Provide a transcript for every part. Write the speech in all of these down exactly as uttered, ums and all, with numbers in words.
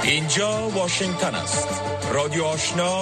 اینجا واشنگتن است. رادیو آشنا،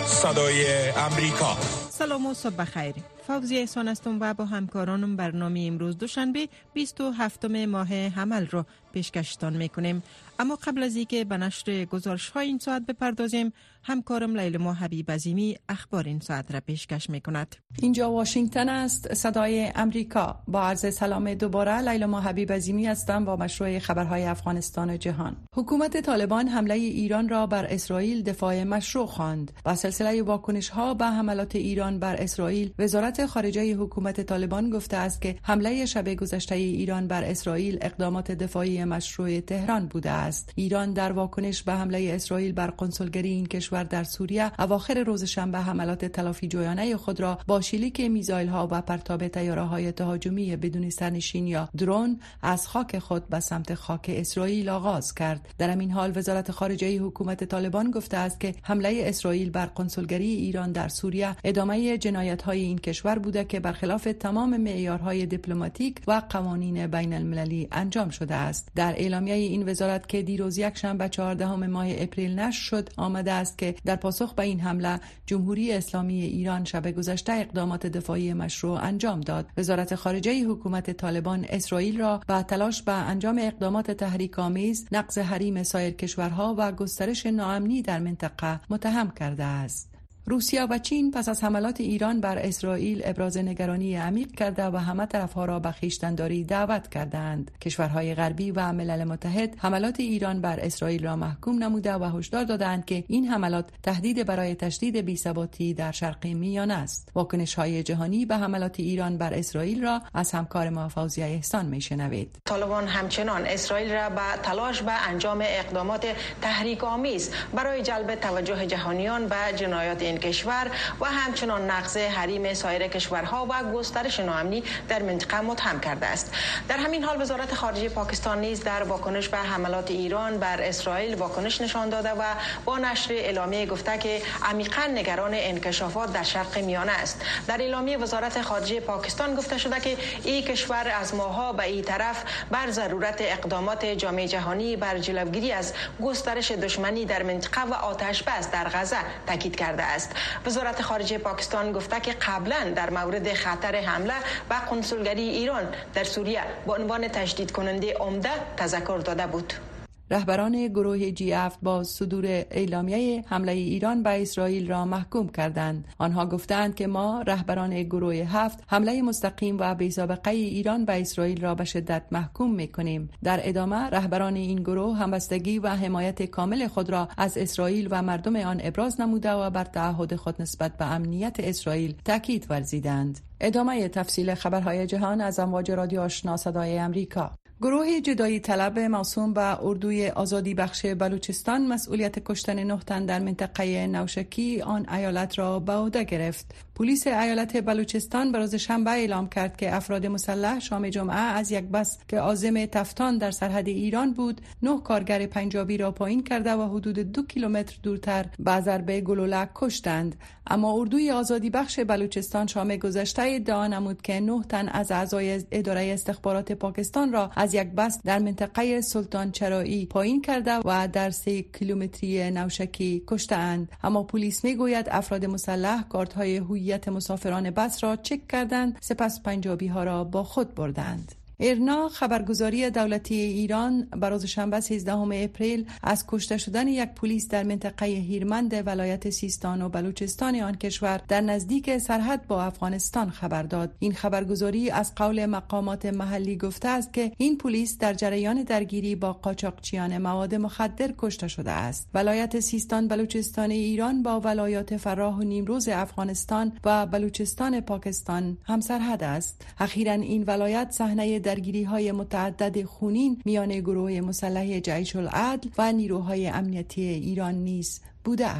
صدای امریکا. سلام و صبح بخیر. فوزیه احسان هستم و با همکارانم برنامه امروز دوشنبه بیست و هفتم ماه حمل رو پیشکشتان میکنیم. اما قبل از اینکه به نشر گزارش های این ساعت بپردازیم، همکارم لیلما حبیب عظیمی اخبار این ساعت را پیشکش میکند. اینجا واشنگتن است، صدای امریکا. با عرض سلام دوباره، لیلما حبیب عظیمی هستم با مشروع خبرهای افغانستان و جهان. حکومت طالبان حمله ایران را بر اسرائیل دفاع مشروع خواند. با سلسله واکنش ها به حملات ایران بر اسرائیل، وزارت خارجه حکومت طالبان گفته است که حمله شب گذشته ایران بر اسرائیل اقدامات دفاعی مشروع تهران بوده است. ایران در واکنش به حمله اسرائیل بر قنسولگری این کشور در سوریه اواخر روز شنبه حملات تلافی جویانه خود را با شلیک میزایل ها و پرتاب طیاره‌های تهاجمی بدون سرنشین یا درون از خاک خود به سمت خاک اسرائیل آغاز کرد. در همین حال وزارت خارجه حکومت طالبان گفته است که حمله اسرائیل بر قنسولگری ایران در سوریه ادامه جنایت‌های این کشور بوده که برخلاف تمام معیارهای دیپلماتیک و قوانین بین المللی انجام شده است. در اعلامیه این وزارت که دیروز یک شنبه چهاردهم ماه اپریل نشر شد آمده است که در پاسخ به این حمله جمهوری اسلامی ایران شب گذشته اقدامات دفاعی مشروع انجام داد. وزارت خارجه حکومت طالبان اسرائیل را به تلاش به انجام اقدامات تحریک‌آمیز، نقض حریم سایر کشورها و گسترش ناامنی در منطقه متهم کرده است. روسیه و چین پس از حملات ایران بر اسرائیل ابراز نگرانی عمیق کرده و همه طرفها را به خویشتن‌داری دعوت کردند. کشورهای غربی و ملل متحد حملات ایران بر اسرائیل را محکوم نموده و هشدار دادند که این حملات تهدید برای تشدید بی‌ثباتی در شرق میانه است. واکنش‌های جهانی به حملات ایران بر اسرائیل را از همکار ما فوزیه احسان میشنوید. طالبان همچنان اسرائیل را به تلاش به انجام اقدامات تحریک‌آمیز برای جلب توجه جهانیان به جنایات این کشور و همچنان نقض حریم سایر کشورها و گسترش ناامنی در منطقه متهم کرده است. در همین حال وزارت خارجه پاکستان نیز در واکنش به حملات ایران بر اسرائیل واکنش نشان داده و با نشر اعلامیه گفته که عمیقاً نگران انکشافات در شرق میانه است. در اعلامیه وزارت خارجه پاکستان گفته شده که این کشور از ماه‌ها به این طرف بر ضرورت اقدامات جامعه جهانی بر جلوگیری از گسترش دشمنی در منطقه و آتش بس در غزه تاکید کرده است. وزارت خارجه پاکستان گفته که قبلا در مورد خطر حمله به قنسولگری ایران در سوریه با عنوان تشدید کننده عمده تذکر داده بود. رهبران گروه جی هفت با صدور اعلامیه حمله ایران به اسرائیل را محکوم کردند. آنها گفتند که ما رهبران گروه هفت حمله مستقیم و بی‌سابقه ایران به اسرائیل را به شدت محکوم می‌کنیم. در ادامه رهبران این گروه همبستگی و حمایت کامل خود را از اسرائیل و مردم آن ابراز نموده و بر تعهد خود نسبت به امنیت اسرائیل تاکید ورزیدند. ادامه تفصیل خبرهای جهان از امواج رادیو آشنا صدای امریکا. گروه جدایی طلب موسوم به اردوی آزادی بخش بلوچستان مسئولیت کشتن نه تن در منطقه نوشکی آن ایالت را به عهده گرفت. پلیس ایالت بلوچستان به روز شنبه اعلام کرد که افراد مسلح شام جمعه از یک بس که عازم تفتان در سرحد ایران بود، نه کارگر پنجابی را پایین کرده و حدود دو کیلومتر دورتر به ضربه گلوله کشتند. اما اردوی آزادی بخش بلوچستان شام گذشته ادعا نمود که نه تن از اعضای اداره استخبارات پاکستان را از یک بس در منطقه سلطان چرایی پایین کرده و در سه کیلومتری نوشکی کشتند. اما پلیس میگوید افراد مسلح کارت‌های هویت مسافران بس را چک کردند، سپس پنجابی ها را با خود بردند. ایرنا خبرگزاری دولتی ایران بر روز شنبه سیزدهم اپریل از کشته شدن یک پلیس در منطقه هیرمند ولایت سیستان و بلوچستان آن کشور در نزدیک سرحد با افغانستان خبر داد. این خبرگزاری از قول مقامات محلی گفته است که این پلیس در جریان درگیری با قاچاقچیان مواد مخدر کشته شده است. ولایت سیستان بلوچستان ایران با ولایات فراه و نیمروز افغانستان و بلوچستان پاکستان همسرحد است. اخیراً این ولایت صحنه درگیری‌های متعدد خونین میان گروه مسلح جیش العدل و نیروهای امنیتی ایران نیز بوده است.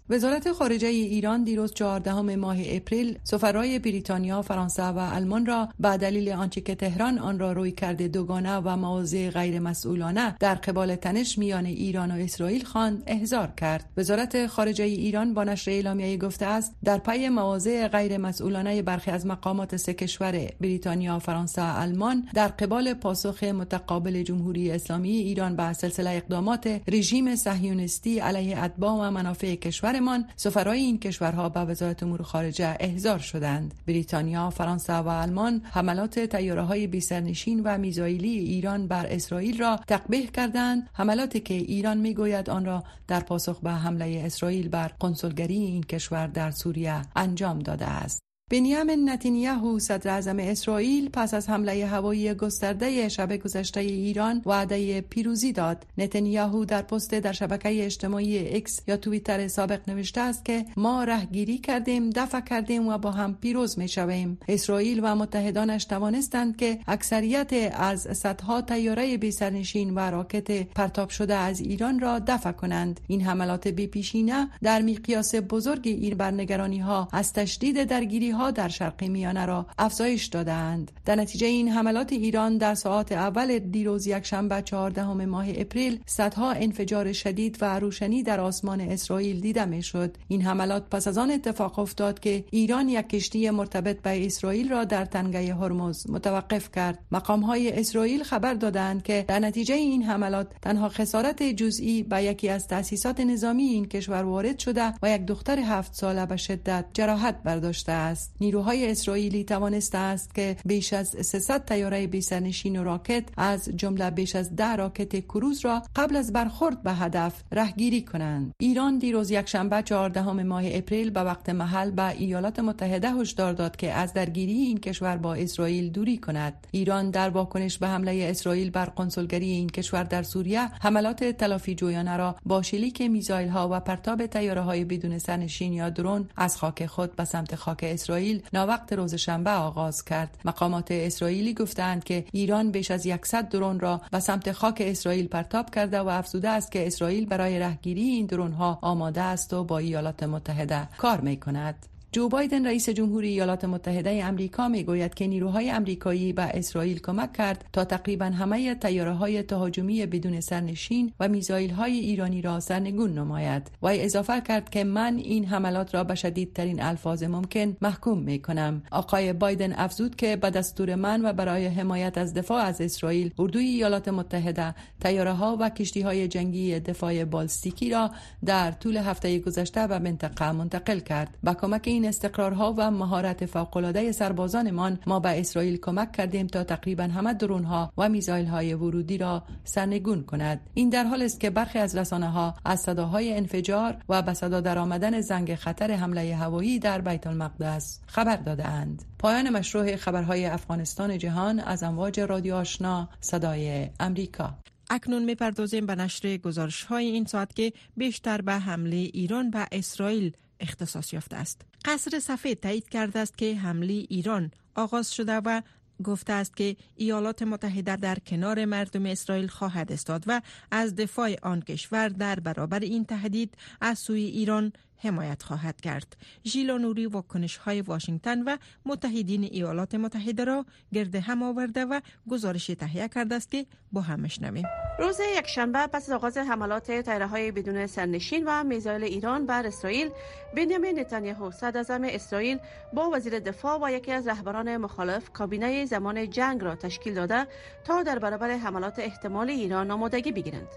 وزارت خارجه ایران دیروز چهاردهم ماه اپریل سفرای بریتانیا، فرانسه و آلمان را به دلیل آنچه که تهران آن را روی کرده دوگانه و مواضع غیر مسئولانه در قبال تنش میان ایران و اسرائیل خواند، احضار کرد. وزارت خارجه ایران با نشر اعلامیه‌ای گفته است در پی مواضع غیر مسئولانه برخی از مقامات سه کشور بریتانیا، فرانسه و آلمان در قبال پاسخ متقابل جمهوری اسلامی ایران به سلسله اقدامات رژیم صهیونیستی علیه اتباع و منافع کشور من، سفرای این کشورها به وزارت امور خارجه احضار شدند. بریتانیا، فرانسه و آلمان حملات طیاره‌های بی‌سرنشین و میزایلی ایران بر اسرائیل را تقبیح کردند، حملاتی که ایران میگوید آن را در پاسخ به حمله اسرائیل بر کنسولگری این کشور در سوریه انجام داده است. بنیامین نتانیاهو صدر اعظم اسرائیل پس از حمله هوایی گسترده شب گذشته ایران وعده پیروزی داد. نتانیاهو در پست در شبکه اجتماعی اکس یا توییتر سابق نوشته است که ما رهگیری کردیم، دفع کردیم و با هم پیروز می‌شویم. اسرائیل و متحدانش توانستند که اکثریت از صدها طیاره بی‌سرنشین و راکت پرتاب شده از ایران را دفع کنند. این حملات بی‌پیشینه در میقیاس بزرگ این برنگرانی‌ها از تشدید درگیری ها در شرق میانه را افزایش دادند. در نتیجه این حملات ایران در ساعات اول دیروز یکشنبه چهاردهم ماه اپریل صدها انفجار شدید و روشنی در آسمان اسرائیل دیده میشد. این حملات پس از آن اتفاق افتاد که ایران یک کشتی مرتبط به اسرائیل را در تنگه هرمز متوقف کرد. مقام های اسرائیل خبر دادند که در نتیجه این حملات تنها خسارت جزئی به یکی از تأسیسات نظامی این کشور وارد شده و یک دختر هفت ساله به شدت جراحت برداشته است. نیروهای اسرائیلی توانسته است که بیش از سیصد طیاره بی‌سرنشین و راکت از جمله بیش از ده راکت کروز را قبل از برخورد به هدف رهگیری کنند. ایران دیروز یکشنبه چهاردهم ماه اپریل به وقت محل به ایالات متحده هشدار داد که از درگیری این کشور با اسرائیل دوری کند. ایران در واکنش به حمله اسرائیل بر کنسولگری این کشور در سوریه حملات تلافی جویانه را با شلیک میزایل ها و پرتاب طیاره های بدون سرنشین یا درون از خاک خود به سمت خاک اسرائیل ناوقت روز شنبه آغاز کرد. مقامات اسرائیلی گفتند که ایران بیش از صد درون را به سمت خاک اسرائیل پرتاب کرده و افزوده است که اسرائیل برای رهگیری این درون ها آماده است و با ایالات متحده کار می‌کند. جو بایدن رئیس جمهوری ایالات متحده آمریکا میگوید که نیروهای آمریکایی به اسرائیل کمک کرد تا تقریبا همه طیاره‌های تهاجمی بدون سرنشین و میزایل‌های ایرانی را سرنگون نماید. و اضافه کرد که من این حملات را به شدیدترین الفاظ ممکن محکوم میکنم. آقای بایدن افزود که به دستور من و برای حمایت از دفاع از اسرائیل، اردوی ایالات متحده طیاره‌ها و کشتی‌های جنگی دفاع بالستیکی را در طول هفته گذشته به منطقه منتقل کرد. با کمک این استقرارها و مهارت فوق‌العاده سربازانمان ما به اسرائیل کمک کردیم تا تقریبا همه درونها و میزایل‌های ورودی را سرنگون کند. این در حالی است که برخی از رسانه‌ها از صداهای انفجار و به صدا درآمدن زنگ خطر حمله هوایی در بیت المقدس خبر داده‌اند. پایان مشروع خبرهای افغانستان جهان از امواج رادیو آشنا صدای امریکا. اکنون می‌پردازیم به نشر گزارش‌های این ساعت که بیشتر به حمله ایران به اسرائیل اختصاص یافته است. قصر سفید تایید کرده است که حمله ایران آغاز شده و گفته است که ایالات متحده در کنار مردم اسرائیل خواهد ایستاد و از دفاع آن کشور در برابر این تهدید از سوی ایران حمایت خواهد کرد. ژیلا نوری واکنش‌های واشنگتن و متحدین ایالات متحده را گرد هم آورده و گزارشی تهیه کرده است که با هم میشنویم. روز یکشنبه پس از آغاز حملات طیاره‌های بدون سرنشین و میزایل ایران بر اسرائیل، بنیامین نتانیاهو صدر اعظم اسرائیل با وزیر دفاع و یکی از رهبران مخالف کابینه زمان جنگ را تشکیل داده تا در برابر حملات احتمال ایران آمادگی بگیرند.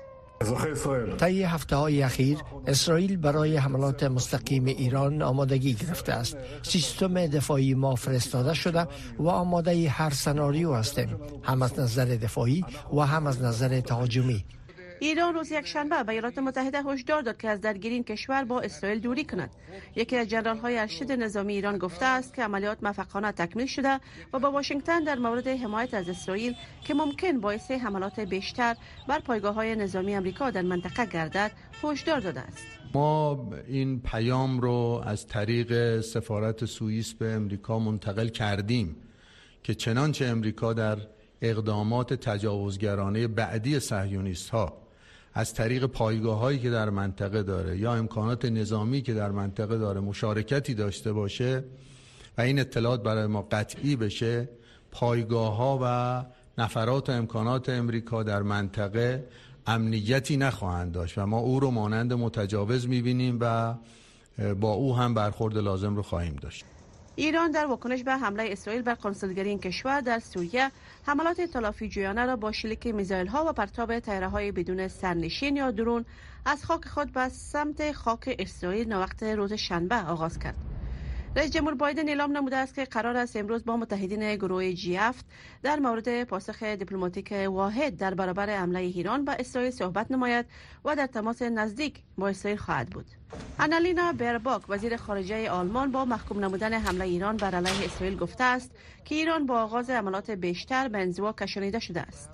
طی هفته‌های اخیر اسرائیل برای حملات مستقیم ایران آمادگی گرفته است. سیستم دفاعی ما فرستاده شده و آماده هر سناریو هستیم، هم از نظر دفاعی و هم از نظر تهاجمی. ایران روز یکشنبه به ایالات متحده هشدار داد که از درگیری این کشور با اسرائیل دوری کند. یکی از ژنرال‌های ارشد نظامی ایران گفته است که عملیات موفقانه تکمیل شده و با واشنگتن در مورد حمایت از اسرائیل که ممکن باعث حملات بیشتر بر پایگاه‌های نظامی آمریکا در منطقه گردد هشدار داده است. ما این پیام رو از طریق سفارت سوئیس به امریکا منتقل کردیم که چنانچه امریکا در اقدامات تجاوزگرانه بعدی صهیونیست‌ها از طریق پایگاه‌هایی که در منطقه داره یا امکانات نظامی که در منطقه داره مشارکتی داشته باشه و این اطلاعات برای ما قطعی بشه، پایگاه‌ها و نفرات و امکانات امریکا در منطقه امنیتی نخواهند داشت و ما او رو مانند متجاوز می‌بینیم و با او هم برخورد لازم رو خواهیم داشت. ایران در واکنش به حمله اسرائیل بر قنسولگری این کشور در سوریه حملات تلافی‌جویانه را با شلیک میزایل‌ها و پرتاب طیاره‌های بدون سرنشین یا درون از خاک خود به سمت خاک اسرائیل ناوقت روز شنبه آغاز کرد. رئیس جمهور بایدن اعلام نموده است که قرار است امروز با متحدین گروه جی هفت در مورد پاسخ دیپلماتیک واحد در برابر حمله ایران به اسرائیل صحبت نماید و در تماس نزدیک با اسرائیل خواهد بود. آنالینا برباک وزیر خارجه آلمان با محکوم نمودن حمله ایران بر علیه اسرائیل گفته است که ایران با آغاز حملات بیشتر به انزوا کشانیده شده است.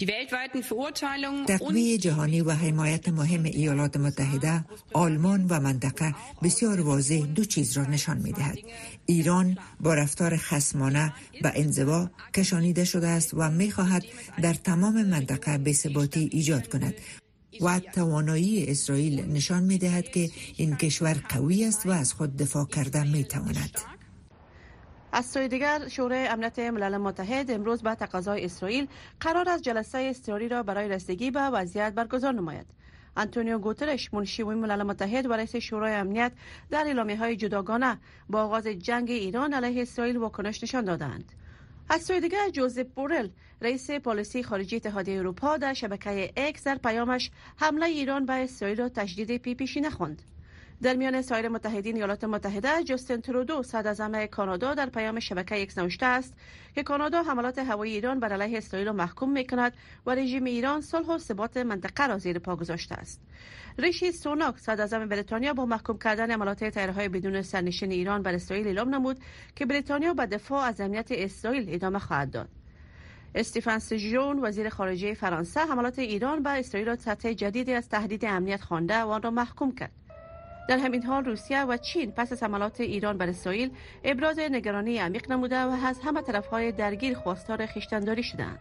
تقویه جهانی و حمایت مهم ایالات متحده، آلمان و منطقه بسیار واضح دو چیز را نشان می دهد. ایران با رفتار خصمانه به انزوا کشانیده شده است و می خواهد در تمام منطقه بی‌ثباتی ایجاد کند و توانایی اسرائیل نشان می دهد که این کشور قوی است و از خود دفاع کرده می تواند. از سوی دیگر شورای امنیت ملل متحد امروز به تقاضای اسرائیل قرار است جلسه اضطراری را برای رسیدگی به وضعیت برگزار نماید. آنتونیو گوترش منشی ملل متحد و رئیس شورای امنیت در اعلامیه‌های جداگانه با آغاز جنگ ایران علیه اسرائیل واکنش نشان دادند. از سوی دیگر جوزف بورل رئیس پالیسی خارجی اتحادیه اروپا در شبکه اکس در پیامش حمله ایران به اسرائیل را تشدید پیپیشی نخواند. در میان سایر متحدین ایالات متحده جاستین ترودو صدراعظم کانادا در پیام شبکه اکس نوشته است که کانادا حملات هوایی ایران بر علیه اسرائیل را محکوم می‌کند و رژیم ایران صلح و ثبات منطقه را زیر پا گذاشته است. ریشی سوناک صدراعظم بریتانیا با محکوم کردن حملات طیاره‌های بدون سرنشین ایران بر اسرائیل اعلام نمود که بریتانیا به دفاع از امنیت اسرائیل ادامه خواهد داد. استفان سژون وزیر خارجه فرانسه حملات ایران بر اسرائیل را سطح جدیدی از تهدید امنیت خوانده و آن را محکوم کرد. در همین حال روسیه و چین پس از حملات ایران بر اسرائیل ابراز نگرانی عمیق نموده و از همه طرف‌های درگیر خواستار خویشتن‌داری شدند.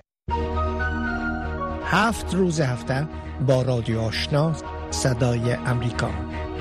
هفت روز هفته با رادیو آشنا صدای امریکا.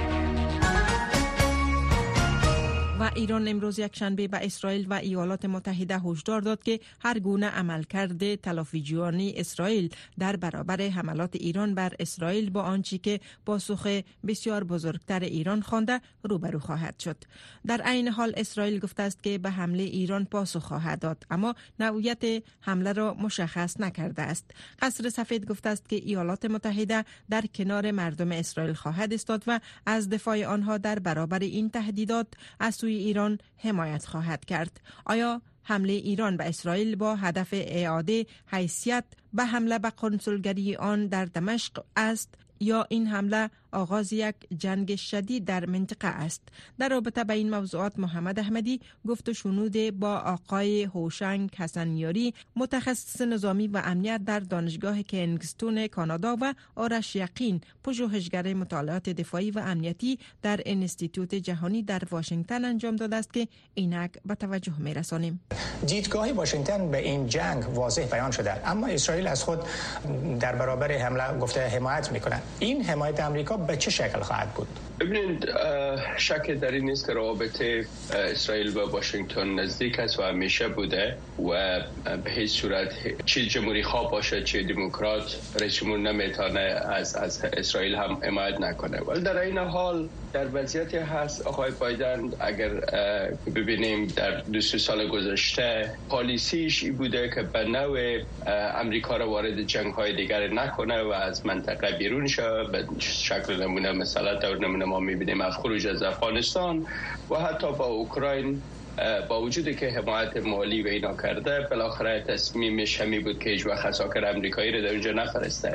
و ایران امروز یک شنبه به اسرائیل و ایالات متحده هشدار داد که هر گونه عملکرد تلافی‌جویانه اسرائیل در برابر حملات ایران بر اسرائیل با آنچه که پاسخ بسیار بزرگتر ایران خوانده روبرو خواهد شد. در عین حال اسرائیل گفته است که به حمله ایران پاسخ خواهد داد، اما نوعیت حمله را مشخص نکرده است. قصر سفید گفته است که ایالات متحده در کنار مردم اسرائیل خواهد ایستاد و از دفاع آنها در برابر این تهدیدات از سوی ایران حمایت خواهد کرد. آیا حمله ایران به اسرائیل با هدف اعاده حیثیت به حمله به قنسولگری آن در دمشق است یا این حمله آغاز یک جنگ شدید در منطقه است؟ در رابطه با این موضوعات محمد احمدی گفت و شنود با آقای هوشنگ حسنیاری متخصص نظامی و امنیت در دانشگاه کینگستون کانادا و آرش یقین پژوهشگر مطالعات دفاعی و امنیتی در انستیتوت جهانی در واشنگتن انجام داده است که اینک به توجه می‌رسانیم. دیدگاه واشنگتن به این جنگ واضح بیان شده، اما اسرائیل از خود در برابر حمله گفته حمایت می‌کند. این حمایت آمریکا به چه شکل خواهد بود؟ ببینید، شک در این نیست که روابط اسرائیل و واشنگتن نزدیک است و همیشه بوده و به هیچ صورت چه جمهوری خواه باشه چه دموکرات رئیس جمهور نمیتونه از از اسرائیل هم حمایت نکنه. ولی در این حال در وضعیتی هست آقای بایدن اگر ببینیم در دو سه سال گذشته پالیسیش این بوده که به نوع امریکا را وارد جنگ های دیگر نکنه و از منطقه بیرون شه. به شکل نمونه مثلا طور نمونه ما میبینیم از خروج از افغانستان و حتی با اوکراین با وجودی که حمایت مالی و اینا کرده بالاخره تصمیمش همی بود که هیچ وقت عساکر امریکایی رو در اونجا نفرسته.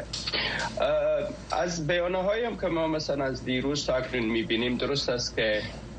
از بیانهایی هم که ما مثلا از دیروز تا اکنون میبینیم درست است که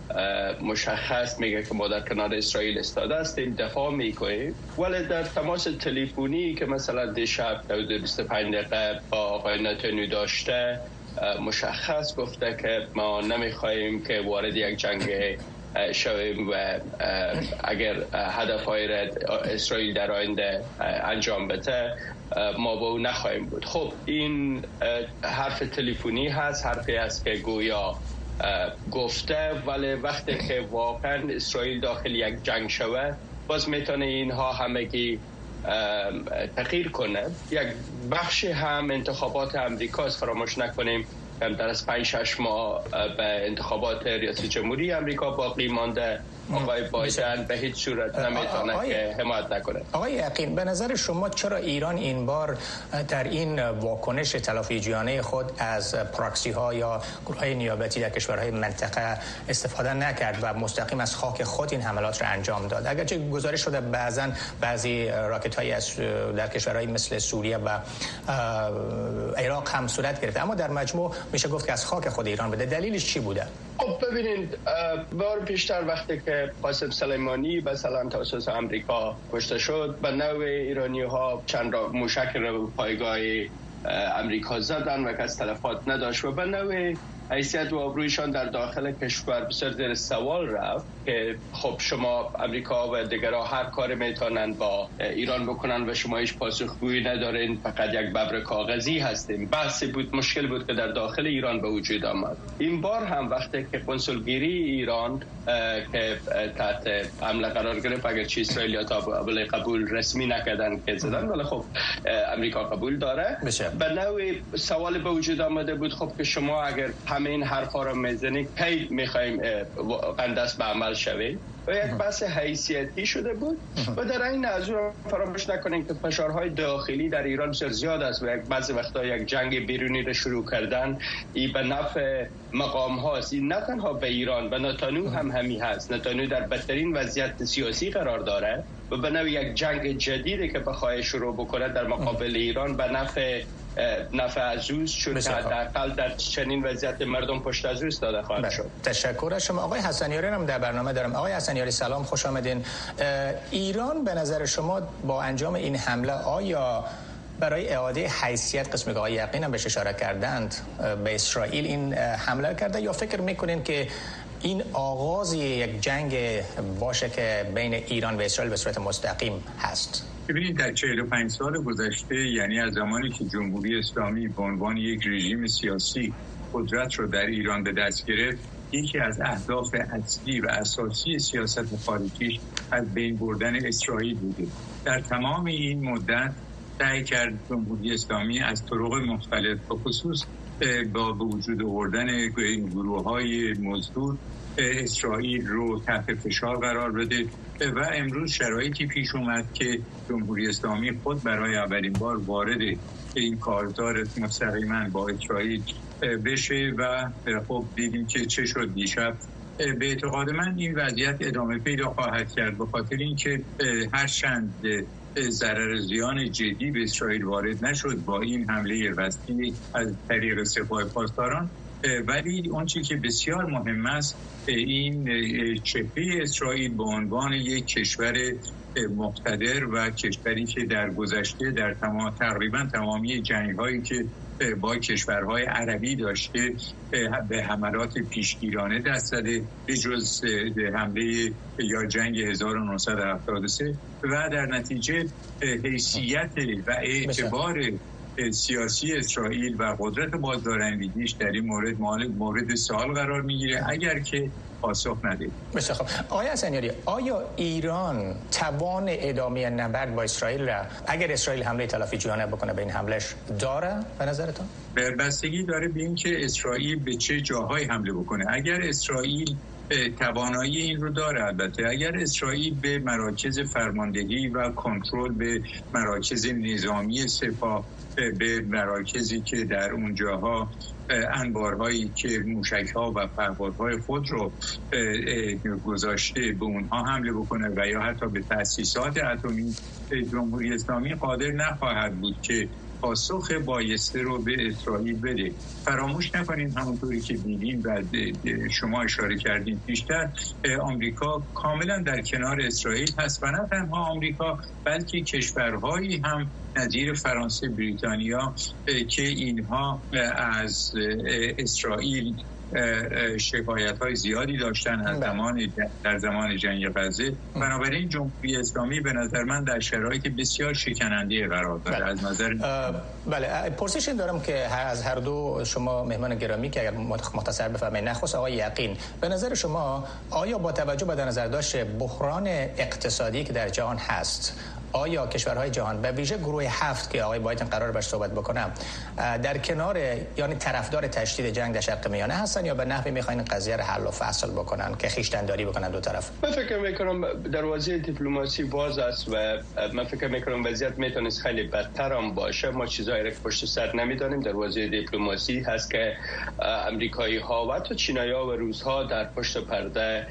مشخص میگه که ما در کنار اسرائیل استاده هستیم، دفاع میکنیم، ولی در تماس تلفنی که مثلا دیشب بیست و پنج دقیقه با آقای نتانیاهو داشته مشخص گفته که ما نمیخواهیم که وارد یک جنگ شویم و اگر هدفهای را اسرائیل در آینده انجام بده ما با او نخواهیم بود. خب این حرف تلفنی هست، حرفی است که گویا گفته، ولی وقتی که واقعا اسرائیل داخل یک جنگ شود باز میتونه اینها همگی تغییر کنه. یک بخش هم انتخابات امریکاست، فراموش نکنیم در از پنج شش ماه به انتخابات ریاست جمهوری امریکا باقی مانده. آقای بایدن به هیچ صورت نمیتونه که حمایت نکنه. آقای یقین، به نظر شما چرا ایران این بار در این واکنش تلافی جویانه خود از پراکسی ها یا گروه های نیابتی در کشورهای منطقه استفاده نکرد و مستقیم از خاک خود این حملات را انجام داد؟ اگرچه گزارش شده بعضا بعضی راکت های در کشورهای مثل سوریه و عراق هم صورت گرفته، اما در مجموع میشه گفت که از خاک خود ایران بوده. دلیلش چی بوده؟ خب ببینید، بار پیشتر وقتی که قاسم سلیمانی مثلا توسط امریکا کشته شد، به نوع ایرانی ها چند را موشک رو پایگاه امریکا زدن و کس تلفات نداشت و به نوع حیثیت و آبرویشان در داخل کشور بسیار زیر سوال رفت که خب شما امریکا و دیگرها هر کاری میتونن با ایران بکنن و شما هیچ پاسخگویی ندارین، فقط یک ببر کاغذی هستیم. بحثی بود، مشکل بود که در داخل ایران به وجود آمد. این بار هم وقتی که کنسولگری ایران که تحت حمله قرار گرفت، اگر چی اسرائیل تا قبول رسمی نکردن که زدن، ولی خب امریکا قبول داره، به نوعی سوال به وجود آمده بود خب که شما اگر همه این حرفا رو میزنید کی میخوایم قندست به عمل شویم؟ و یک بحث حیثیتی شده بود و در این نظر فراموش نکنید که فشارهای داخلی در ایران بسیار زیاد است و یک بعضی وقتا یک جنگ بیرونی را شروع کردن این به نفع مقام هاست. این نه تنها به ایران، به نتانیاهو هم همین هست. نتانیاهو در بدترین وضعیت سیاسی قرار داره و به نوع یک جنگ جدیدی که بخواد شروع بکنه در مقابل ایران به نفع نفع عزوز شد که حداقل در چنین وضعیت مردم پشت از روی استاده خواهد شد. تشکر از شما. آقای حسنیاری هم در برنامه دارم. آقای حسنیاری سلام، خوش آمدین. ایران به نظر شما با انجام این حمله آیا برای اعاده حیثیت، قسمی که آقای یقین هم بهش اشاره کردند، به اسرائیل این حمله کرده یا فکر میکنین که این آغاز یک جنگ باشه که بین ایران و اسرائیل به صورت مستقیم هست؟ ببینید در چهل و پنج سال گذشته، یعنی از زمانی که جمهوری اسلامی به عنوان یک رژیم سیاسی قدرت رو در ایران به دست گرفت، یکی از اهداف اصلی و اساسی سیاست خارجیش از بین بردن اسرائیل بوده. در تمام این مدت سعی کرد جمهوری اسلامی از طرق مختلف، به خصوص با وجود آوردن گروه‌های مزدور، اسرائیل رو تحت فشار قرار بده و امروز شرایطی پیش اومد که جمهوری اسلامی خود برای اولین بار وارد این کارزار مستقیما با اسرائیل بشه و خب دیدیم که چه شد دیشب. به اعتقاد من این وضعیت ادامه پیدا خواهد کرد به خاطر اینکه هرچند ضرر زیان جدی به اسرائیل وارد نشد با این حمله وسیع از طریق سپاه پاسداران، ولی اون چیزی که بسیار مهم است این چهره اسرائیل به عنوان یک کشور مقتدر و کشوری که در گذشته در تمام تقریبا تمامی جنگ‌هایی که با کشورهای عربی داشته به حملات پیشگیرانه دست زده، به جز حمله یا جنگ هزار و نهصد و هفتاد و سه و در نتیجه حیثیت و اعتبار سیاسی اسرائیل و قدرت بازدارندگیش در این مورد مورد سوال قرار میگیره اگر که پاسخ نده. بسیار خوب. آقای حسنیاری، آیا ایران توان ادامه نبرد با اسرائیل را اگر اسرائیل حمله تلافی جویانه بکنه به این حملش داره به نظرتون؟ بستگی داره به این که اسرائیل به چه جاهای حمله بکنه. اگر اسرائیل توانایی این رو داره، البته اگر اسرائیل به مراکز فرماندهی و کنترل، به مراکز نظامی سپاه، به مراکزی که در اون جاها انبارهایی که موشک‌ها و پهپادهای خود رو گذاشته به اونها حمله بکنه و یا حتی به تأسیسات اتمی، جمهوری اسلامی قادر نخواهد بود که پاسخ بایسته رو به اسرائیل بده. فراموش نکنید همونطوری که دیدیم و شما اشاره کردین پیشتر، آمریکا کاملا در کنار اسرائیل هست و نه تنها آمریکا بلکه کشورهایی هم نظیر فرانسه، بریتانیا که اینها از اسرائیل شکایت‌های زیادی داشتن از زمان در زمان جنگ غزه. بنابراین جمهوری اسلامی به نظر من در شرایط بسیار شکننده قرار داره. بله. از نظر بله پرسشی دارم که از هر دو شما مهمان گرامی که اگر مختصر بفرمایید، نخست آقای یقین، به نظر شما آیا با توجه به در نظر داشت بحران اقتصادی که در جهان هست، آیا کشورهای جهان به ویژه گروه هفت که آقای بایدن قرار باش صحبت بکنم در کنار یعنی طرفدار تشدید جنگ در شرق میانه هستن یا به نحوی میخواین قضیه رو حل و فصل بکنن که خویشتن‌داری بکنن دو طرف؟ من فکر میکنم دروازه دیپلماسی باز است و من فکر میکنم وضعیت میتونست خیلی بدتر هم باشه. ما چیزایی را پشت سر نمیدانیم. دروازه دیپلماسی هست که امریکایی ها و حتی چینایی ها و روس ها در پشت پرده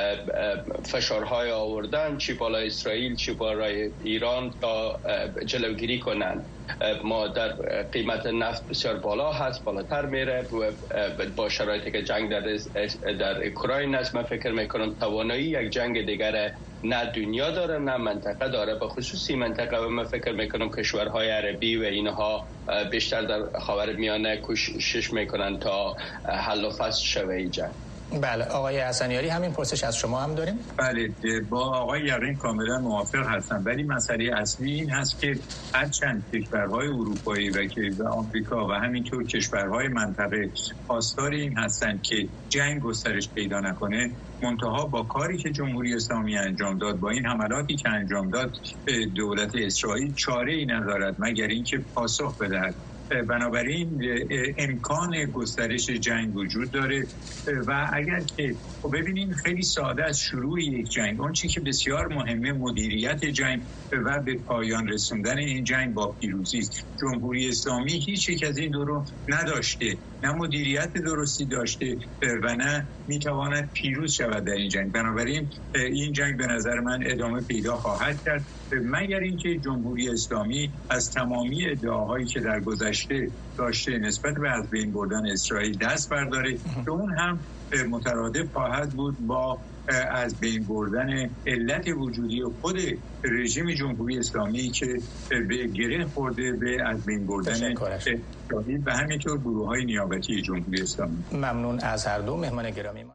فشارهای آوردن، چی بالای اسرائیل چی بالای ایران، تا جلوگیری کنند. ما در قیمت نفت بسیار بالا هست، بالاتر میره و با شرایطی که جنگ در در اوکراین است، من فکر میکنم توانایی یک جنگ دیگر نه دنیا داره نه منطقه داره، به خصوصی منطقه. و من فکر میکنم کشورهای عربی و اینها بیشتر در خاورمیانه کوشش میکنن تا حل و فصل شوه این جنگ. بله آقای حسنیاری همین پرسش از شما هم داریم. بله با آقای یقین کاملا موافق هستم، ولی مسئله اصلی این هست که هرچند کشورهای اروپایی و که آمریکا و همینطور کشورهای منطقه خواستار این هستند که جنگ گسترش پیدا نکنه، منتها با کاری که جمهوری اسلامی انجام داد، با این حملاتی که انجام داد، دولت اسرائیل چاره‌ای ندارد مگر اینکه پاسخ بدهد. بنابراین امکان گسترش جنگ وجود داره و اگر که ببینیم خیلی ساده از شروع یک جنگ، اون چیزی که بسیار مهمه مدیریت جنگ و به پایان رسوندن این جنگ با پیروزی است. جمهوری اسلامی هیچ یک از این دو رو نداشته، نه مدیریت درستی داشته و نه میتواند پیروز شود در این جنگ. بنابراین این جنگ به نظر من ادامه پیدا خواهد کرد مگر اینکه جمهوری اسلامی از تمامی ادعاهایی که در گذشته داشته نسبت به از بین بردن اسرائیل دست برداره که اون هم مترادف خواهد بود با از بین بردن علت وجودی خود رژیم جمهوری اسلامی که به گره خورده به از بین بردن اسرائیل و همینطور گروه‌های نیابتی جمهوری اسلامی. ممنون از هر دو مهمان گرامی.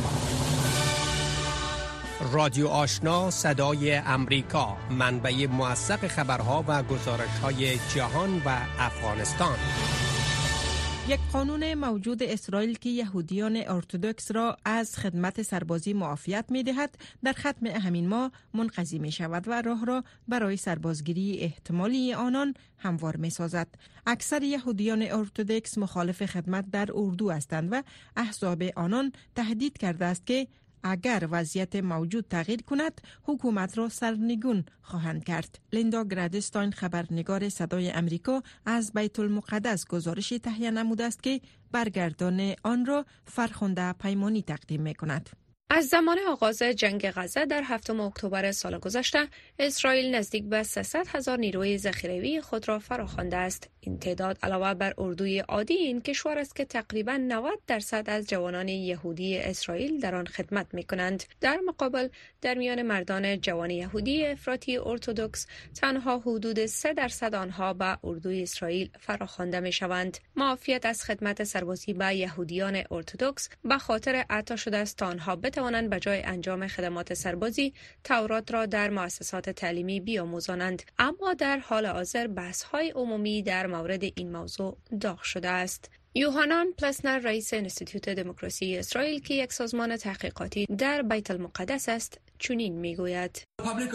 رادیو آشنا صدای امریکا، منبع موثق خبرها و گزارش‌های جهان و افغانستان. یک قانون موجود اسرائیل که یهودیان ارتدوکس را از خدمت سربازی معافیت می دهد در ختم همین ماه منقضی می شود و راه را برای سربازگیری احتمالی آنان هموار می سازد. اکثر یهودیان ارتدوکس مخالف خدمت در اردو هستند و احزاب آنان تهدید کرده است که اگر وضعیت موجود تغییر کند حکومت را سرنگون خواهند کرد. لیندا گرادستاین خبرنگار صدای امریکا از بیت المقدس گزارشی تهیه نموده است که برگردان آن را فرخنده پیمانی تقدیم می کند. از زمان آغاز جنگ غزه در هفتم اکتبر سال گذشته، اسرائیل نزدیک به سیصد هزار نیروی ذخیروی خود را فراخوانده است. این تعداد علاوه بر اردوی عادی این کشور است که تقریباً نود درصد از جوانان یهودی اسرائیل در آن خدمت می‌کنند. در مقابل در میان مردان جوان یهودی افراطی ارتدوکس تنها حدود سه درصد آنها به اردوی اسرائیل فراخوانده می‌شوند. معافیت از خدمت سربازی به یهودیان ارتدوکس به خاطر اعطا شده است تا آنها بتوانند به جای انجام خدمات سربازی تورات را در مؤسسات تعلیمی بیاموزانند. اما در حال حاضر بحث‌های عمومی در مورد این موضوع داغ شده است. یوهانان پلسنر رئیس انستیتوت دموکراسی اسرائیل که یک سازمان تحقیقاتی در بیت المقدس است چنین میگوید: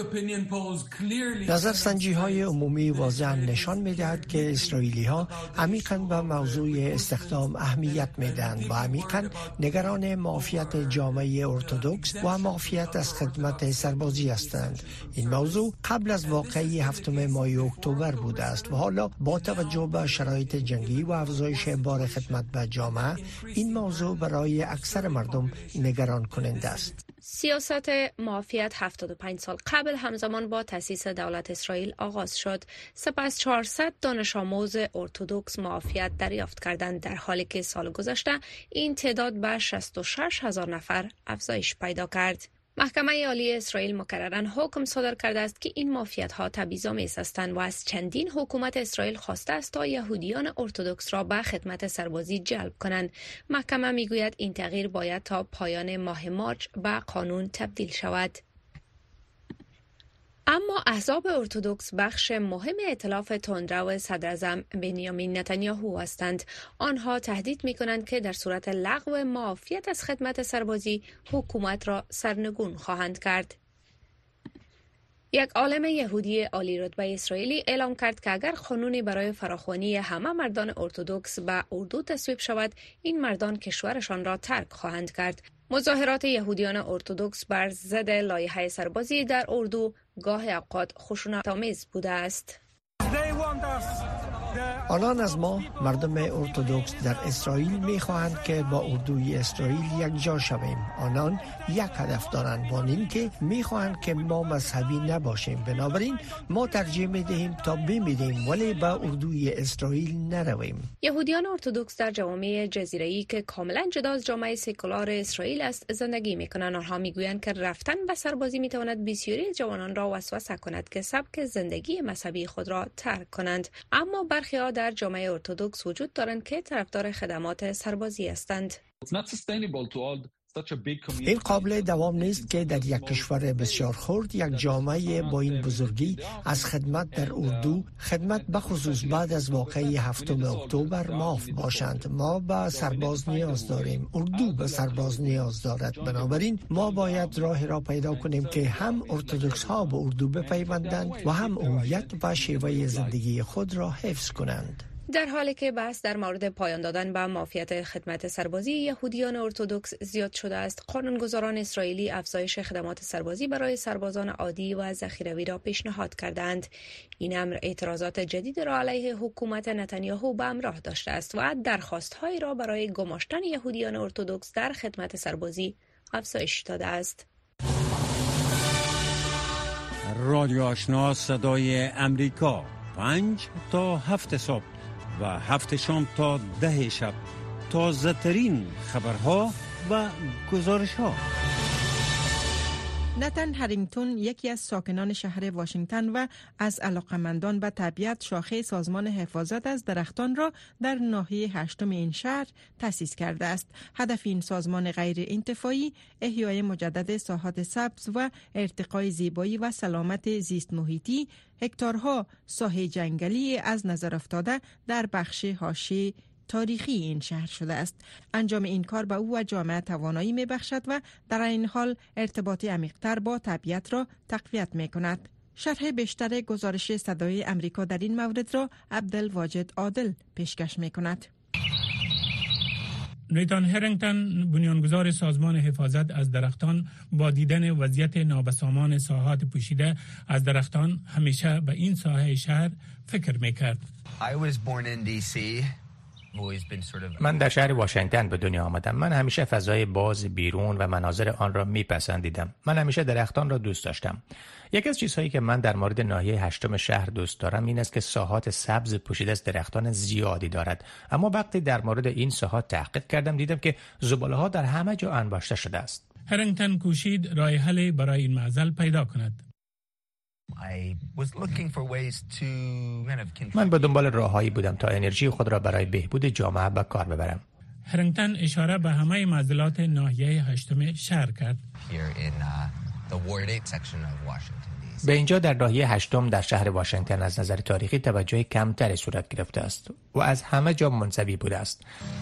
نظرسنجی های عمومی واضحاً نشان می‌دهد که اسرائیلی ها عمیقاً به موضوع استخدام اهمیت میدهند و عمیقاً نگران معافیت جامعه ارتدوکس و معافیت از خدمت سربازی هستند. این موضوع قبل از واقعه هفتم ماه اکتبر بوده است و حالا با توجه به شرایط جنگی و افزایش بار خدمت به جامعه این موضوع برای اکثر مردم نگران کننده است. سیاست معافیت هفتاد و پنج سال قبل همزمان با تأسیس دولت اسرائیل آغاز شد. سپس چهارصد دانش آموز ارتدوکس معافیت دریافت کردند، در حالی که سال گذشته این تعداد به شصت و شش هزار نفر افزایش پیدا کرد. محکمه عالی اسرائیل مکرراً حکم صادر کرده است که این مافیت‌ها تبعیض‌آمیز هستند و از چندین حکومت اسرائیل خواسته است تا یهودیان ارتدوکس را به خدمت سربازی جلب کنند. محکمه میگوید این تغییر باید تا پایان ماه مارچ به قانون تبدیل شود. اما احزاب ارتدوکس بخش مهم ائتلاف تندرو صدراعظم بنیامین نتانیاهو هستند. آنها تهدید می‌کنند که در صورت لغو معافیت از خدمت سربازی حکومت را سرنگون خواهند کرد. یک عالم یهودی عالی رتبه اسرائیلی اعلام کرد که اگر قانونی برای فراخوانی همه مردان ارتدوکس به اردو تصویب شود، این مردان کشورشان را ترک خواهند کرد. مظاهرات یهودیان ارتدوکس بر ضد لایحه سربازی در اردو گاه اوقات خشونت‌آمیز بوده است. آنان از ما مردم ارتدوکس در اسرائیل می‌خواهند که با اردوی اسرائیل یک جا شویم. آنان یک هدف دارند، با این که می‌خواهند که ما مذهبی نباشیم. بنابراین ما ترجیح می‌دهیم تا بمیریم ولی با اردوی اسرائیل نرویم. یهودیان ارتدوکس در جوامع جزیره‌ای که کاملا جدا از جامعه سکولار اسرائیل است زندگی می‌کنند. آنها می‌گویند که رفتن به سربازی می‌تواند بسیاری جوانان را وسوسه کند که سبک زندگی مذهبی خود را ترک کنند. اما برخی ها در جامعه ارتدوکس وجود دارند که طرفدار خدمات سربازی هستند. این قابل دوام نیست که در یک کشور بسیار خرد یک جامعه با این بزرگی از خدمت در اردو، خدمت بخصوص بعد از واقعه هفتم اکتبر معاف باشند. ما به سرباز نیاز داریم، اردو به سرباز نیاز دارد. بنابراین ما باید راه را پیدا کنیم که هم ارتدوکس ها به اردو بپیوندند و هم هویت و شیوه زندگی خود را حفظ کنند. در حالی که بحث در مورد پایان دادن به معافیت خدمت سربازی یهودیان ارتدوکس زیاد شده است، قانونگذاران اسرائیلی افزایش خدمات سربازی برای سربازان عادی و ذخیروی را پیشنهاد کردند. این امر اعتراضات جدید را علیه حکومت نتانیاهو به همراه داشته است و درخواست‌هایی را برای گماشتن یهودیان ارتدوکس در خدمت سربازی افزایش داده است. رادیو آشنا صدای امریکا، پنج تا هفت صبح و هفت شام تا ده شب، تازه ترین خبرها و گزارش ها. نتن هرینگتون یکی از ساکنان شهر واشنگتن و از علاقمندان به طبیعت شاخه سازمان حفاظت از درختان را در ناحیه هشتم این شهر تأسیس کرده است. هدف این سازمان غیر انتفاعی احیای مجدد ساحات سبز و ارتقای زیبایی و سلامت زیست محیطی هکتارها ساحه جنگلی از نظر افتاده در بخش حاشیه تاریخی این شهر شده است. انجام این کار به او و جامعه توانایی می بخشد و در این حال ارتباط عمیق‌تر با طبیعت را تقویت می کند. شرح بیشتر گزارش صدای امریکا در این مورد را عبدالواجد عادل پیشکش می کند. نیتان هرینگتون بنیانگذار سازمان حفاظت از درختان با دیدن وضعیت نابسامان ساحات پوشیده از درختان همیشه به این ساحه شهر فکر می کرد. من در شهر واشنگتن به دنیا آمدم. من همیشه فضای باز بیرون و مناظر آن را میپسندیدم. من همیشه درختان را دوست داشتم. یکی از چیزهایی که من در مورد ناحیه هشتم شهر دوست دارم این است که ساحات سبز پوشیده از درختان زیادی دارد. اما وقتی در مورد این ساحات تحقیق کردم دیدم که زباله‌ها در همه جا انباشته شده است. هرینگتون کوشید راه حلی برای این معضل پیدا کند. من به دنبال راههایی بودم تا انرژی خود را برای بهبود جامعه به کار ببرم. هرینگتون اشاره به همه معضلات ناحیه هشتم شهر کرد. به اینجا در ناحیه هشتم در شهر واشنگتن از نظر تاریخی توجه کمتری صورت گرفته است و از همه جا منزوی بوده است.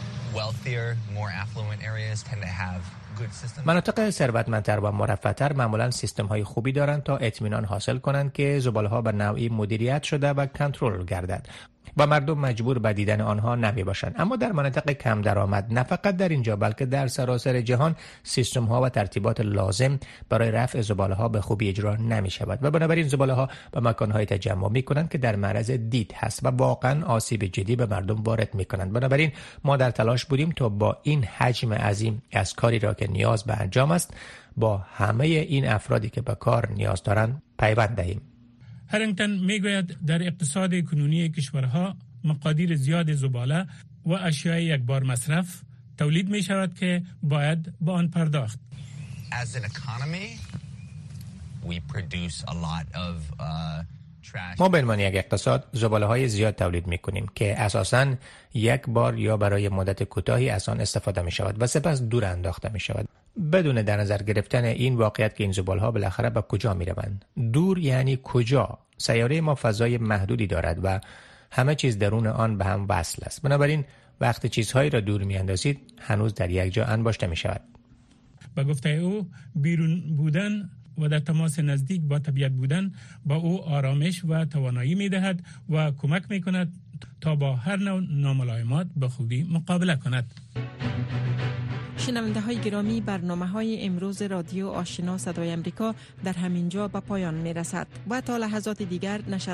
مناطق ثروتمندتر و مرفه‌تر معمولاً سیستم‌های خوبی دارند تا اطمینان حاصل کنند که زباله‌ها به نوعی مدیریت شده و کنترل گردد و مردم مجبور به دیدن آنها نمی باشند. اما در مناطق کم درآمد نه فقط در اینجا بلکه در سراسر جهان سیستم‌ها و ترتیبات لازم برای رفع زباله‌ها به خوبی اجرا نمی‌شود و بنابراین زباله‌ها به مکان‌های تجمع می‌کنند که در معرض دید هست و واقعاً آسیب جدی به مردم وارد می‌کنند. بنابراین ما در تلاش بودیم تا با این حجم عظیم از کاری را که نیاز به انجام است با همه این افرادی که به کار نیاز دارند پیوند دهیم. هرینگتون میگوید در اقتصاد کنونی کشورها مقادیر زیاد زباله و اشیاء یک بار مصرف تولید می شود که باید با آن پرداخت. as an economy we produce a lot of uh, ما به عنوان یک اقتصاد زباله‌های زیاد تولید می‌کنیم که اساساً یک بار یا برای مدت کوتاهی از آن استفاده می‌شود و سپس دور انداخته می‌شود بدون در نظر گرفتن این واقعیت که این زباله‌ها بالاخره به کجا می‌روند. دور یعنی کجا؟ سیاره ما فضای محدودی دارد و همه چیز درون آن به هم وصل است. بنابراین وقتی چیزهایی را دور می‌اندازید هنوز در یک جا انباشته می‌شود. با گفته او بیرون بودن و در تماس نزدیک با طبیعت بودن با او آرامش و توانایی می‌دهد و کمک می‌کند تا با هر نوع ناملایمات به خوبی مقابله کند. شنونده های گرامی، برنامه های امروز رادیو آشنا صدای امریکا در همین جا به پایان می رسد و تا لحظات دیگر نشر